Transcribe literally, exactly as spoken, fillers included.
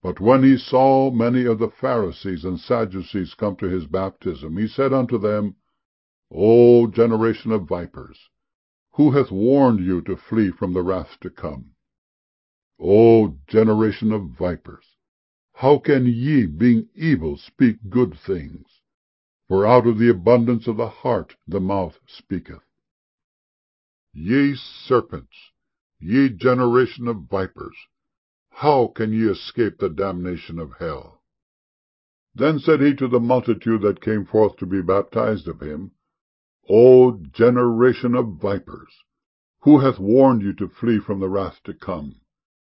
But when he saw many of the Pharisees and Sadducees come to his baptism, he said unto them, O generation of vipers, who hath warned you to flee from the wrath to come? O generation of vipers, how can ye, being evil, speak good things? For out of the abundance of the heart the mouth speaketh. Ye serpents, ye generation of vipers, how can ye escape the damnation of hell? Then said he to the multitude that came forth to be baptized of him, O generation of vipers, who hath warned you to flee from the wrath to come?